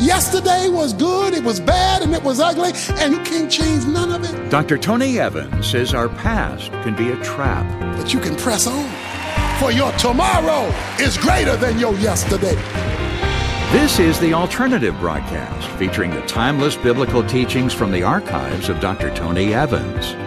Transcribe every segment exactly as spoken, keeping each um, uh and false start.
Yesterday was good, it was bad, and it was ugly, and you can't change none of it. Doctor Tony Evans says our past can be a trap. But you can press on, for your tomorrow is greater than your yesterday. This is The Alternative Broadcast, featuring the timeless biblical teachings from the archives of Doctor Tony Evans.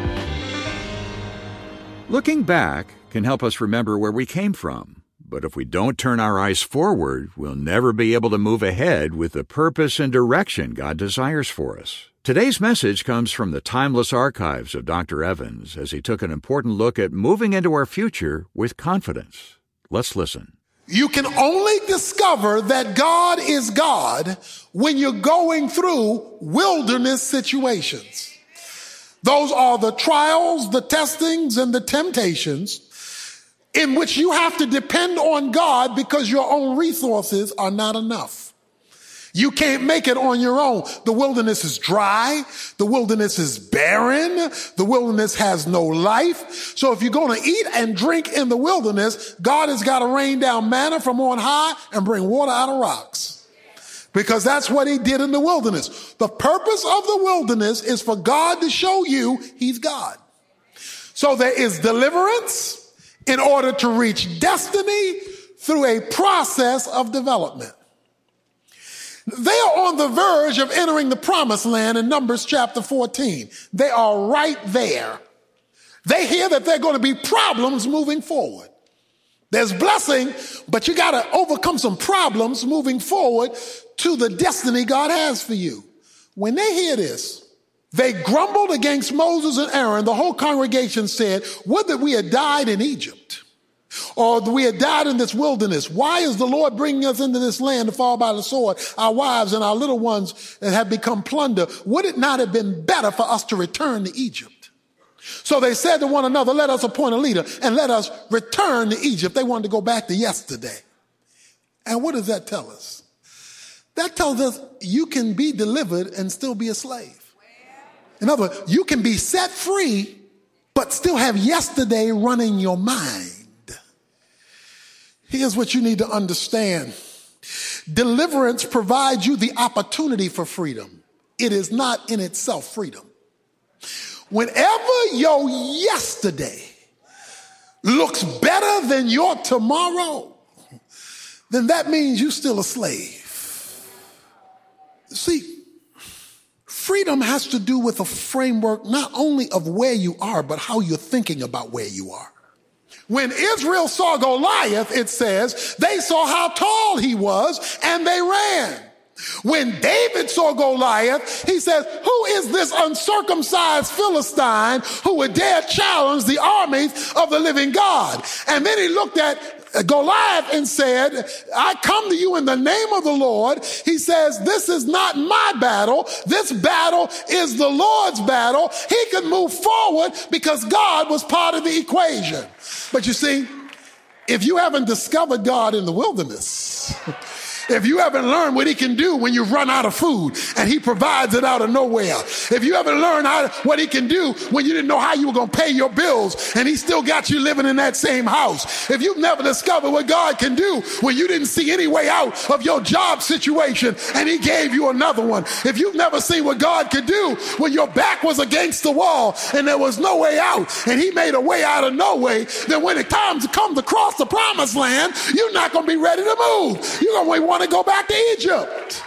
Looking back can help us remember where we came from. But if we don't turn our eyes forward, we'll never be able to move ahead with the purpose and direction God desires for us. Today's message comes from the timeless archives of Doctor Evans as he took an important look at moving into our future with confidence. Let's listen. You can only discover that God is God when you're going through wilderness situations. Those are the trials, the testings, and the temptations in which you have to depend on God because your own resources are not enough. You can't make it on your own. The wilderness is dry. The wilderness is barren. The wilderness has no life. So if you're going to eat and drink in the wilderness, God has got to rain down manna from on high and bring water out of rocks. Because that's what he did in the wilderness. The purpose of the wilderness is for God to show you he's God. So there is deliverance in order to reach destiny through a process of development. They are on the verge of entering the promised land in Numbers chapter fourteen. They are right there. They hear that there are going to be problems moving forward. There's blessing, but you got to overcome some problems moving forward to the destiny God has for you. When they hear this, they grumbled against Moses and Aaron. The whole congregation said, would that we had died in Egypt, or that we had died in this wilderness. Why is the Lord bringing us into this land to fall by the sword? Our wives and our little ones have become plunder. Would it not have been better for us to return to Egypt? So they said to one another, let us appoint a leader and let us return to Egypt. They wanted to go back to yesterday. And what does that tell us? That tells us you can be delivered and still be a slave. In other words, you can be set free, but still have yesterday running your mind. Here's what you need to understand. Deliverance provides you the opportunity for freedom. It is not in itself freedom. Whenever your yesterday looks better than your tomorrow, then that means you're still a slave. See, freedom has to do with a framework not only of where you are, but how you're thinking about where you are. When Israel saw Goliath, it says, they saw how tall he was and they ran. When David saw Goliath, he says, who is this uncircumcised Philistine who would dare challenge the armies of the living God? And then he looked at Goliath and said, I come to you in the name of the Lord. He says, this is not my battle. This battle is the Lord's battle. He could move forward because God was part of the equation. But you see, if you haven't discovered God in the wilderness, if you haven't learned what he can do when you run out of food and he provides it out of nowhere, if you haven't learned how, what he can do when you didn't know how you were going to pay your bills and he still got you living in that same house, if you've never discovered what God can do when you didn't see any way out of your job situation and he gave you another one, if you've never seen what God could do when your back was against the wall and there was no way out and he made a way out of no way, then when it comes to come across the promised land, you're not going to be ready to move. You're going to want to go back to Egypt.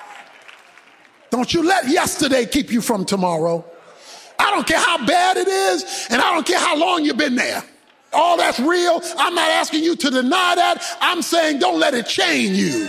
Don't you let yesterday keep you from tomorrow. I don't care how bad it is, and I don't care how long you've been there. All that's real. I'm not asking you to deny that. I'm saying don't let it chain you.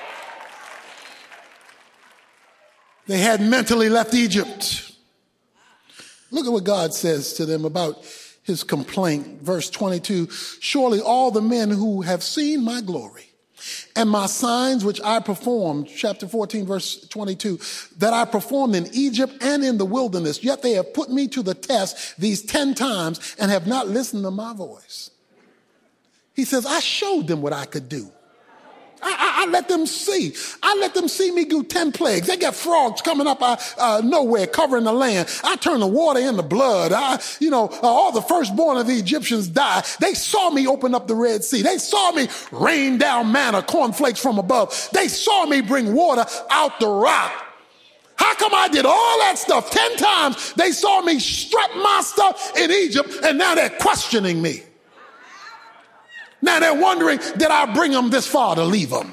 They had mentally left Egypt. Look at what God says to them about his complaint. Verse twenty-two, surely all the men who have seen my glory and my signs which I performed, chapter fourteen, verse twenty-two, that I performed in Egypt and in the wilderness, yet they have put me to the test these ten times and have not listened to my voice. He says, I showed them what I could do. I, I, I let them see. I let them see me do ten plagues. They got frogs coming up out uh, nowhere, covering the land. I turn the water into blood. I, you know, uh, all the firstborn of the Egyptians die. They saw me open up the Red Sea. They saw me rain down manna, cornflakes from above. They saw me bring water out the rock. How come I did all that stuff ten times? They saw me strut my stuff in Egypt, and now they're questioning me. Now they're wondering, did I bring them this far to leave them?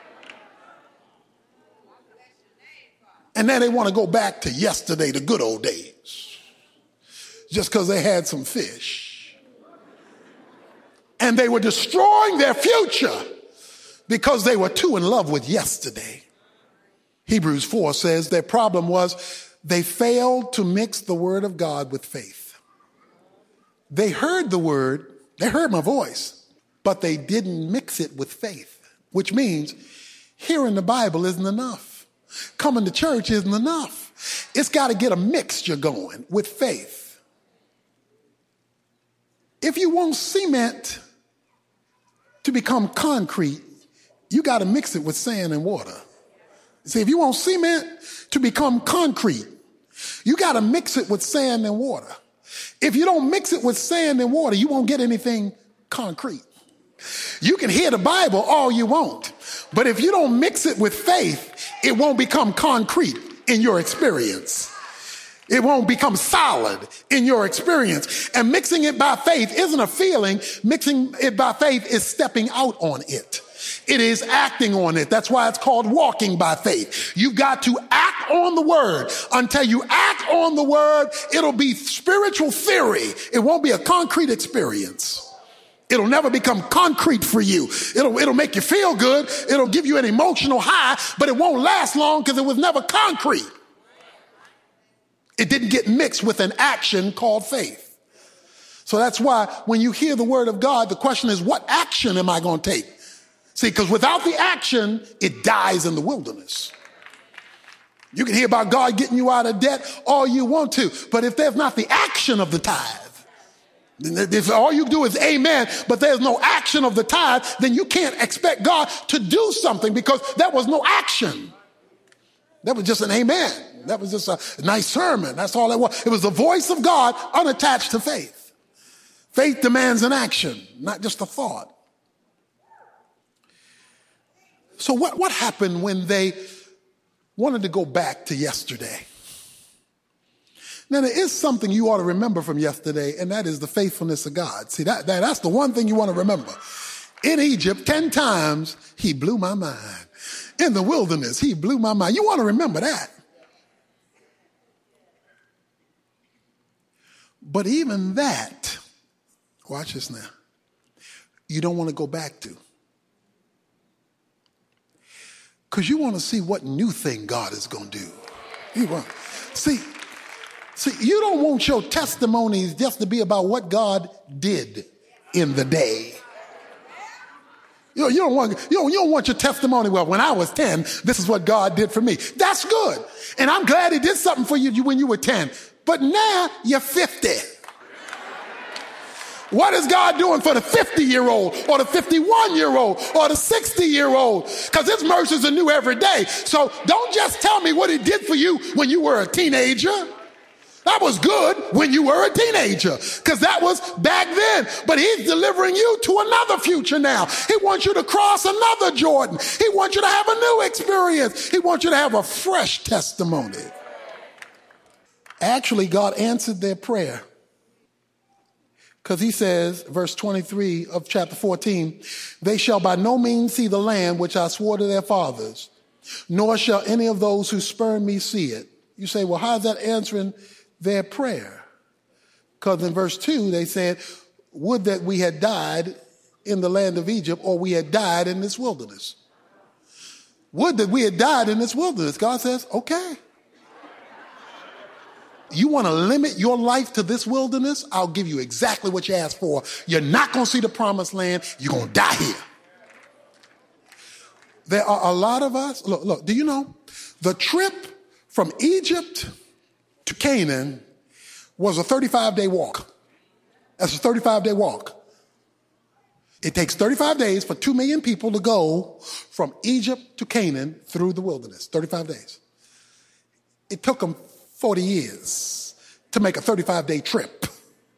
And now they want to go back to yesterday, the good old days, just because they had some fish. And they were destroying their future because they were too in love with yesterday. Hebrews four says their problem was they failed to mix the word of God with faith. They heard the word, they heard my voice, but they didn't mix it with faith, which means hearing the Bible isn't enough. Coming to church isn't enough. It's got to get a mixture going with faith. If you want cement to become concrete, you got to mix it with sand and water. See, if you want cement to become concrete, you got to mix it with sand and water. If you don't mix it with sand and water, you won't get anything concrete. You can hear the Bible all you want, but if you don't mix it with faith, it won't become concrete in your experience. It won't become solid in your experience. And mixing it by faith isn't a feeling. Mixing it by faith is stepping out on it. It is acting on it. That's why it's called walking by faith. You've got to act on the word. Until you act on the word, it'll be spiritual theory. It won't be a concrete experience. It'll never become concrete for you. It'll, it'll make you feel good. It'll give you an emotional high, but it won't last long because it was never concrete. It didn't get mixed with an action called faith. So that's why when you hear the word of God, the question is, what action am I going to take? See, because without the action, it dies in the wilderness. You can hear about God getting you out of debt all you want to, but if there's not the action of the tithe, if all you do is amen, but there's no action of the tithe, then you can't expect God to do something because there was no action. That was just an amen. That was just a nice sermon. That's all it was. It was the voice of God unattached to faith. Faith demands an action, not just a thought. So what, what happened when they wanted to go back to yesterday? Now, there is something you ought to remember from yesterday, and that is the faithfulness of God. See, that, that that's the one thing you want to remember. In Egypt, ten times, he blew my mind. In the wilderness, he blew my mind. You want to remember that. But even that, watch this now, you don't want to go back to. Because you want to see what new thing God is going to do. You want, see, see, you don't want your testimonies just to be about what God did in the day. You know, you don't want, you don't, you don't want your testimony, well, when I was ten, this is what God did for me. That's good. And I'm glad he did something for you when you were ten. But now you're fifty. What is God doing for the fifty-year-old or the fifty-one-year-old or the sixty-year-old? Because his mercies are new every day. So don't just tell me what he did for you when you were a teenager. That was good when you were a teenager because that was back then. But he's delivering you to another future now. He wants you to cross another Jordan. He wants you to have a new experience. He wants you to have a fresh testimony. Actually, God answered their prayer. Because he says, verse twenty-three of chapter fourteen, they shall by no means see the land which I swore to their fathers, nor shall any of those who spurn me see it. You say, well, how is that answering their prayer? Because in verse two, they said, would that we had died in the land of Egypt, or we had died in this wilderness. Would that we had died in this wilderness. God says, okay. You want to limit your life to this wilderness? I'll give you exactly what you asked for. You're not going to see the promised land. You're going to die here. There are a lot of us. Look, look, do you know the trip from Egypt to Canaan was a thirty-five day walk. That's a thirty-five day walk. It takes thirty-five days for two million people to go from Egypt to Canaan through the wilderness. thirty-five days. It took them forty years to make a thirty-five day trip.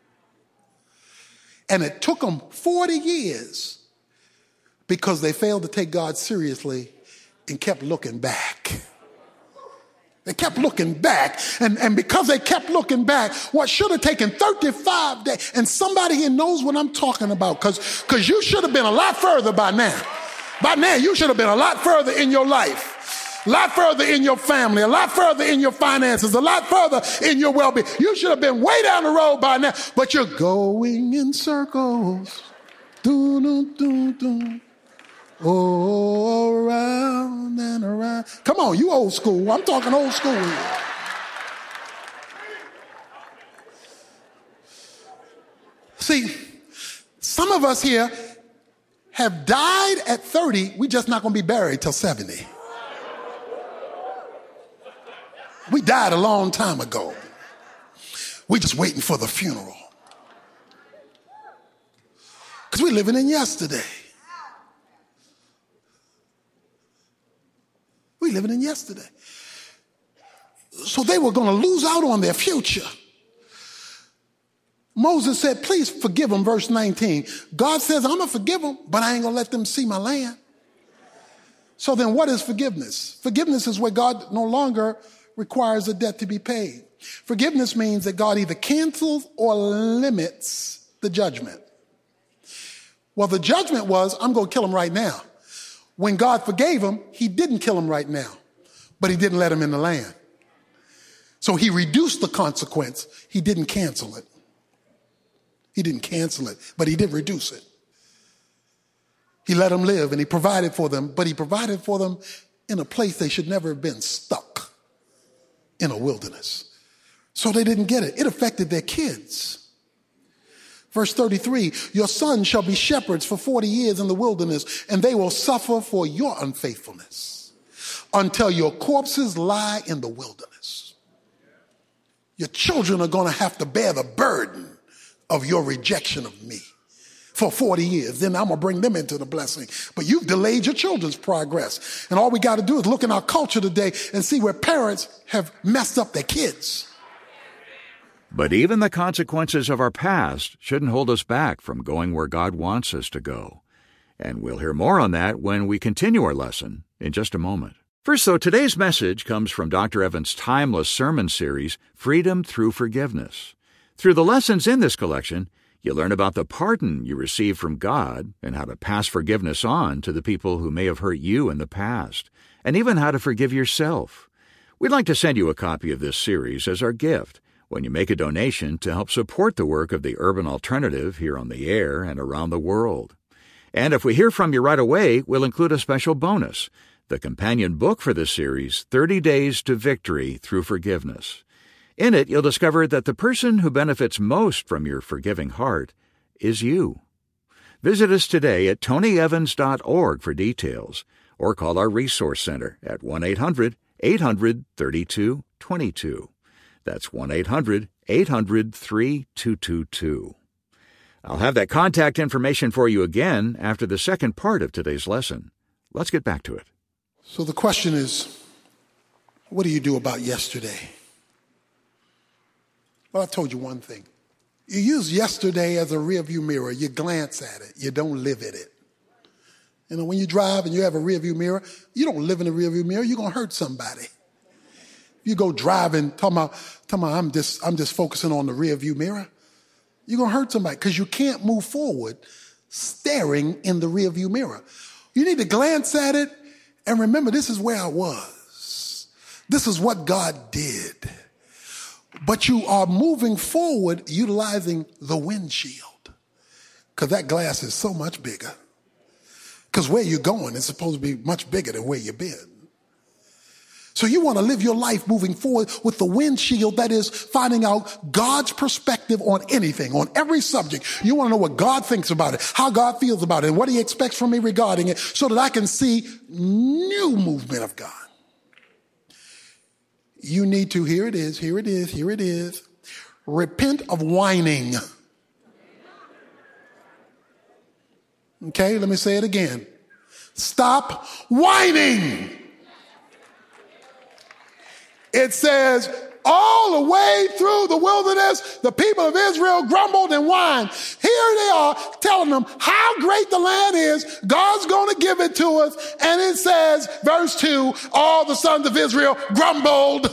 And it took them forty years because they failed to take God seriously and kept looking back. They kept looking back. And, and because they kept looking back, what should have taken thirty-five days, and somebody here knows what I'm talking about, because because you should have been a lot further by now. By now, you should have been a lot further in your life, a lot further in your family, a lot further in your finances, a lot further in your well-being. You should have been way down the road by now, but you're going in circles. Doo, doo, doo, doo. Oh, around and around. Come on, you old school. I'm talking old school here. See, some of us here have died at thirty. We're just not going to be buried till seventy. We died a long time ago. We're just waiting for the funeral. Because we're living in yesterday. We're living in yesterday. So they were going to lose out on their future. Moses said, please forgive them, verse nineteen. God says, I'm going to forgive them, but I ain't going to let them see my land. So then what is forgiveness? Forgiveness is where God no longer requires a debt to be paid. Forgiveness means that God either cancels or limits the judgment. Well, the judgment was, I'm going to kill him right now. When God forgave him, he didn't kill him right now, but he didn't let him in the land. So he reduced the consequence. He didn't cancel it. He didn't cancel it, but he did reduce it. He let them live and he provided for them, but he provided for them in a place they should never have been, stuck in a wilderness. So they didn't get it. It affected their kids. Verse thirty-three, your sons shall be shepherds for forty years in the wilderness, and they will suffer for your unfaithfulness until your corpses lie in the wilderness. Your children are going to have to bear the burden of your rejection of me for forty years. Then I'm going to bring them into the blessing. But you've delayed your children's progress. And all we got to do is look in our culture today and see where parents have messed up their kids. But even the consequences of our past shouldn't hold us back from going where God wants us to go. And we'll hear more on that when we continue our lesson in just a moment. First, though, today's message comes from Doctor Evans' timeless sermon series, Freedom Through Forgiveness. Through the lessons in this collection, you learn about the pardon you receive from God and how to pass forgiveness on to the people who may have hurt you in the past, and even how to forgive yourself. We'd like to send you a copy of this series as our gift when you make a donation to help support the work of the Urban Alternative here on the air and around the world. And if we hear from you right away, we'll include a special bonus, the companion book for this series, thirty days to Victory Through Forgiveness. In it, you'll discover that the person who benefits most from your forgiving heart is you. Visit us today at tony evans dot org for details, or call our Resource Center at one eight hundred eight hundred thirty-two twenty-two. That's one eight hundred eight hundred three two two two. I'll have that contact information for you again after the second part of today's lesson. Let's get back to it. So the question is, what do you do about yesterday? Well, I told you one thing. You use yesterday as a rearview mirror. You glance at it. You don't live in it. You know, when you drive and you have a rearview mirror, you don't live in the rearview mirror. You're going to hurt somebody. You go driving, talking about, talking about I'm just, I'm just focusing on the rear view mirror. You're going to hurt somebody because you can't move forward staring in the rear view mirror. You need to glance at it and remember, this is where I was. This is what God did. But you are moving forward utilizing the windshield because that glass is so much bigger. Because where you're going is supposed to be much bigger than where you've been. So you want to live your life moving forward with the windshield, that is finding out God's perspective on anything, on every subject. You want to know what God thinks about it, how God feels about it, and what he expects from me regarding it so that I can see new movement of God. You need to, here it is, here it is, here it is, repent of whining. Okay, let me say it again. Stop whining. It says, all the way through the wilderness, the people of Israel grumbled and whined. Here they are telling them how great the land is. God's going to give it to us. And it says, verse two, all the sons of Israel grumbled,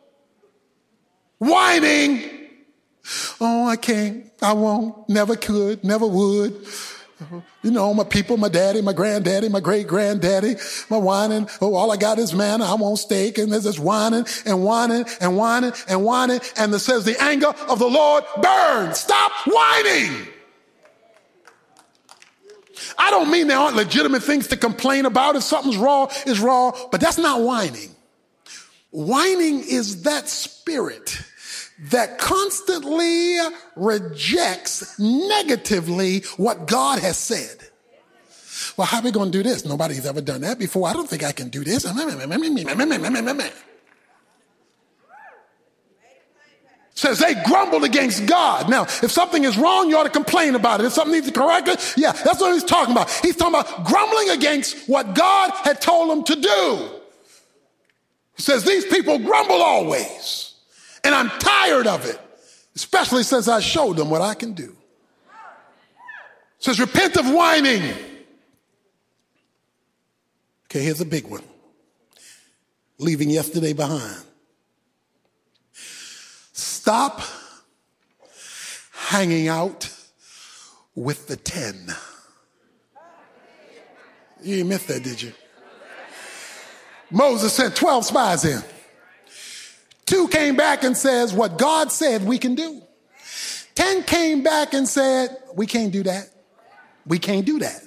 whining. Oh, I can't, I won't, never could, never would. You know, my people, my daddy, my granddaddy, my great-granddaddy, my whining. Oh, all I got is manna. I want steak. And there's this whining and whining and whining and whining. And it says the anger of the Lord burns. Stop whining. I don't mean there aren't legitimate things to complain about. If something's wrong, it's wrong. But that's not whining. Whining is that spirit that constantly rejects negatively what God has said. Well, how are we going to do this? Nobody's ever done that before. I don't think I can do this. Says they grumbled against God. Now, if something is wrong, you ought to complain about it. If something needs to correct it, yeah, that's what he's talking about. He's talking about grumbling against what God had told them to do. He says these people grumble always. And I'm tired of it, especially since I showed them what I can do. It says, repent of whining. Okay, here's a big one. Leaving yesterday behind. Stop hanging out with the ten. You didn't miss that, did you? Moses sent twelve spies in. Two came back and says, what God said we can do. Ten came back and said, we can't do that. We can't do that.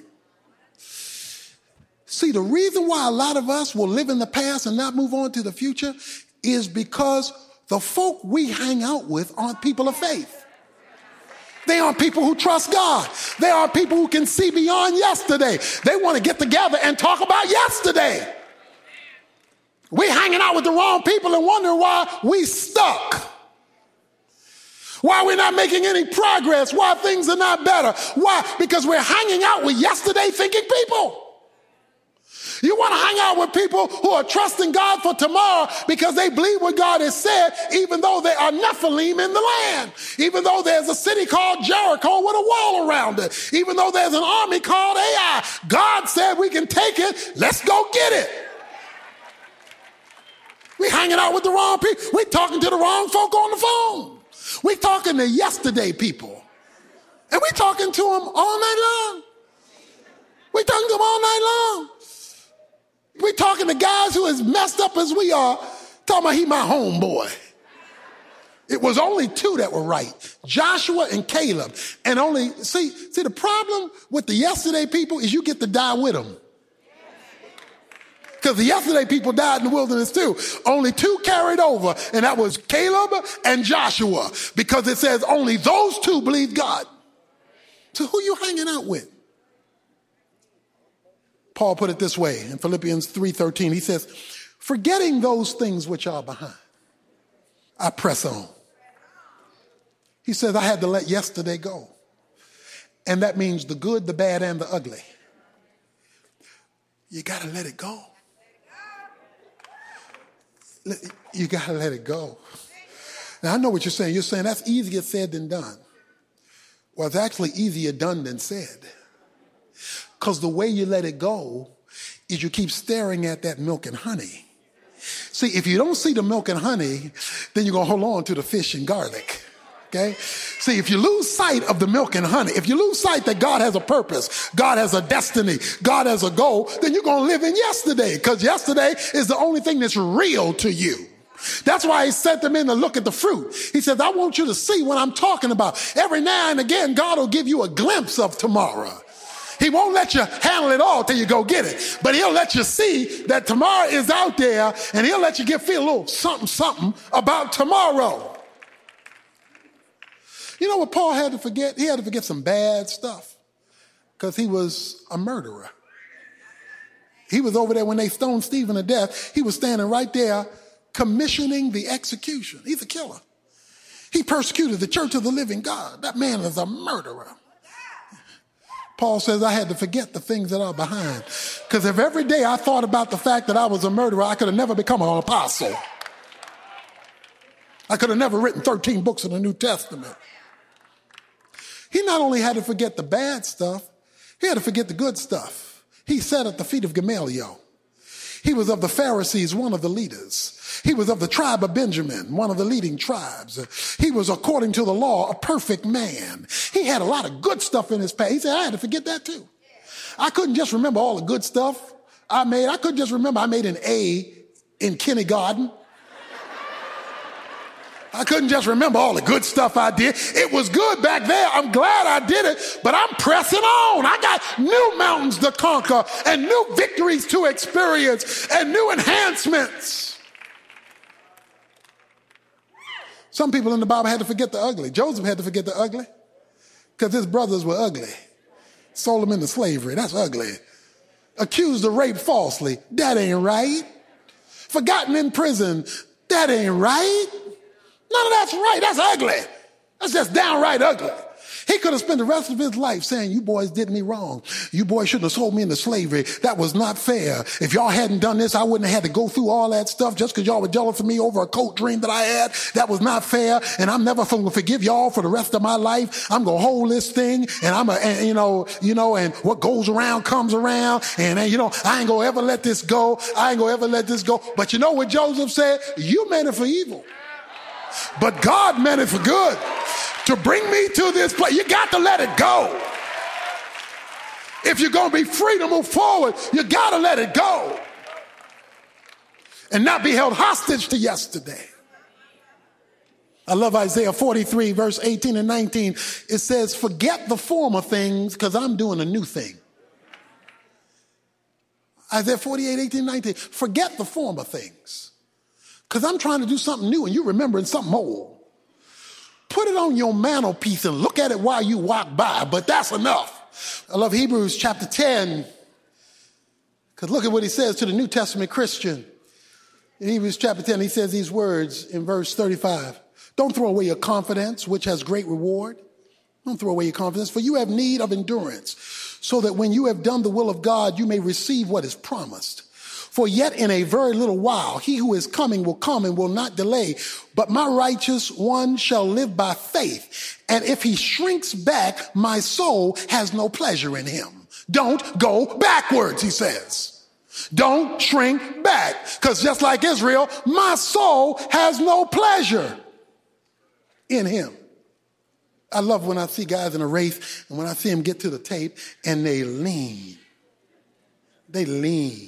See, the reason why a lot of us will live in the past and not move on to the future is because the folk we hang out with aren't people of faith. They aren't people who trust God. They aren't people who can see beyond yesterday. They want to get together and talk about yesterday. We're hanging out with the wrong people and wondering why we stuck. Why we're not making any progress. Why things are not better. Why? Because we're hanging out with yesterday thinking people. You want to hang out with people who are trusting God for tomorrow because they believe what God has said, even though there are Nephilim in the land. Even though there's a city called Jericho with a wall around it. Even though there's an army called Ai. God said we can take it. Let's go get it. We're hanging out with the wrong people. We're talking to the wrong folk on the phone. We're talking to yesterday people. And we're talking to them all night long. We're talking to them all night long. We're talking to guys who as messed up as we are, talking about he my homeboy. It was only two that were right, Joshua and Caleb. And only, see, see the problem with the yesterday people is you get to die with them. Because the yesterday people died in the wilderness too. Only two carried over, and that was Caleb and Joshua, because it says only those two believed God. So who are you hanging out with? Paul put it this way in Philippians three thirteen. He says, forgetting those things which are behind, I press on. He says, I had to let yesterday go. And that means the good, the bad, and the ugly. You got to let it go. You got to let it go. Now, I know what you're saying. You're saying that's easier said than done. Well, it's actually easier done than said. Because the way you let it go is you keep staring at that milk and honey. See, if you don't see the milk and honey, then you're going to hold on to the fish and garlic. Okay? See, if you lose sight of the milk and honey, if you lose sight that God has a purpose, God has a destiny, God has a goal, then you're going to live in yesterday, because yesterday is the only thing that's real to you. That's why he sent them in to look at the fruit. He says, I want you to see what I'm talking about. Every now and again, God will give you a glimpse of tomorrow. He won't let you handle it all till you go get it. But he'll let you see that tomorrow is out there, and he'll let you get feel a little something, something about tomorrow. You know what Paul had to forget? He had to forget some bad stuff because he was a murderer. He was over there when they stoned Stephen to death. He was standing right there commissioning the execution. He's a killer. He persecuted the church of the living God. That man is a murderer. Paul says I had to forget the things that are behind. Because if every day I thought about the fact that I was a murderer, I could have never become an apostle. I could have never written thirteen books in the New Testament. He not only had to forget the bad stuff, he had to forget the good stuff. He sat at the feet of Gamaliel. He was of the Pharisees, one of the leaders. He was of the tribe of Benjamin, one of the leading tribes. He was, according to the law, a perfect man. He had a lot of good stuff in his past. He said, I had to forget that too. I couldn't just remember all the good stuff I made. I couldn't just remember I made an A in kindergarten. I couldn't just remember all the good stuff I did. It was good back there. I'm glad I did it, but I'm pressing on. I got new mountains to conquer and new victories to experience and new enhancements. Some people in the Bible had to forget the ugly. Joseph had to forget the ugly because his brothers were ugly. Sold him into slavery. That's ugly. Accused of rape falsely. That ain't right. Forgotten in prison. That ain't right. None of that's right. That's ugly. That's just downright ugly. He could have spent the rest of his life saying, you boys did me wrong. You boys shouldn't have sold me into slavery. That was not fair. If y'all hadn't done this, I wouldn't have had to go through all that stuff just because y'all were jealous of me over a coat dream that I had. That was not fair. And I'm never going to forgive y'all for the rest of my life. I'm going to hold this thing and I'm a, and, you know, you know, and what goes around comes around. And, and you know, I ain't going to ever let this go. I ain't going to ever let this go. But you know what Joseph said? You meant it for evil, but God meant it for good. To bring me to this place, you got to let it go. If you're going to be free to move forward, you got to let it go. And not be held hostage to yesterday. I love Isaiah forty-three, verse eighteen and nineteen. It says, forget the former things because I'm doing a new thing. Isaiah forty-eight, eighteen, nineteen. Forget the former things because I'm trying to do something new and you're remembering something old. Put it on your mantelpiece and look at it while you walk by, but that's enough. I love Hebrews chapter ten, because look at what he says to the New Testament Christian. In Hebrews chapter ten, he says these words in verse thirty-five. Don't throw away your confidence, which has great reward. Don't throw away your confidence, for you have need of endurance, so that when you have done the will of God, you may receive what is promised. For yet in a very little while, he who is coming will come and will not delay. But my righteous one shall live by faith. And if he shrinks back, my soul has no pleasure in him. Don't go backwards, he says. Don't shrink back. Because just like Israel, my soul has no pleasure in him. I love when I see guys in a race and when I see them get to the tape and they lean. They lean.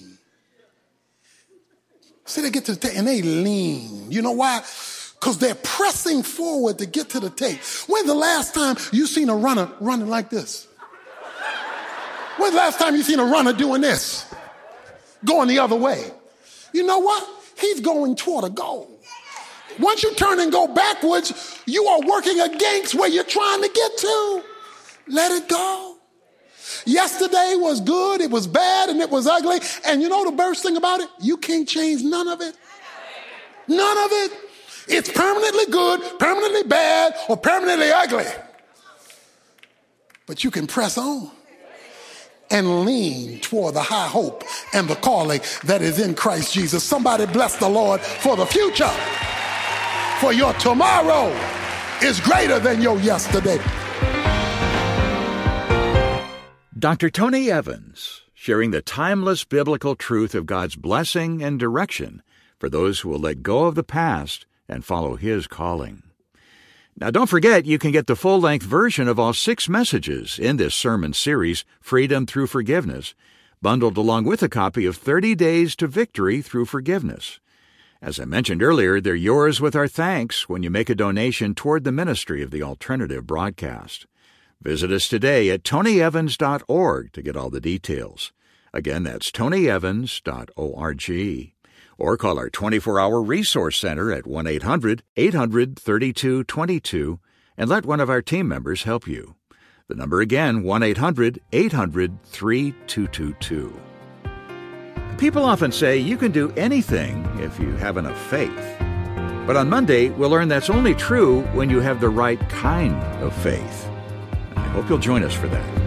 See, they get to the tape and they lean. You know why? Because they're pressing forward to get to the tape. When's the last time you seen a runner running like this? When's the last time you seen a runner doing this? Going the other way. You know what? He's going toward a goal. Once you turn and go backwards, you are working against where you're trying to get to. Let it go. Yesterday was good, it was bad, and it was ugly. And you know the worst thing about it? You can't change none of it. None of it. It's permanently good, permanently bad, or permanently ugly. But you can press on and lean toward the high hope and the calling that is in Christ Jesus. Somebody bless the Lord for the future. For your tomorrow is greater than your yesterday. Doctor Tony Evans, sharing the timeless biblical truth of God's blessing and direction for those who will let go of the past and follow His calling. Now, don't forget, you can get the full-length version of all six messages in this sermon series, Freedom Through Forgiveness, bundled along with a copy of thirty days to Victory Through Forgiveness. As I mentioned earlier, they're yours with our thanks when you make a donation toward the ministry of the alternative broadcast. Visit us today at tony evans dot org to get all the details. Again, that's tony evans dot org. Or call our twenty-four hour resource center at one eight hundred eight hundred thirty-two twenty-two and let one of our team members help you. The number again, one eight hundred eight hundred thirty-two twenty-two. People often say you can do anything if you have enough faith. But on Monday, we'll learn that's only true when you have the right kind of faith. I hope you'll join us for that.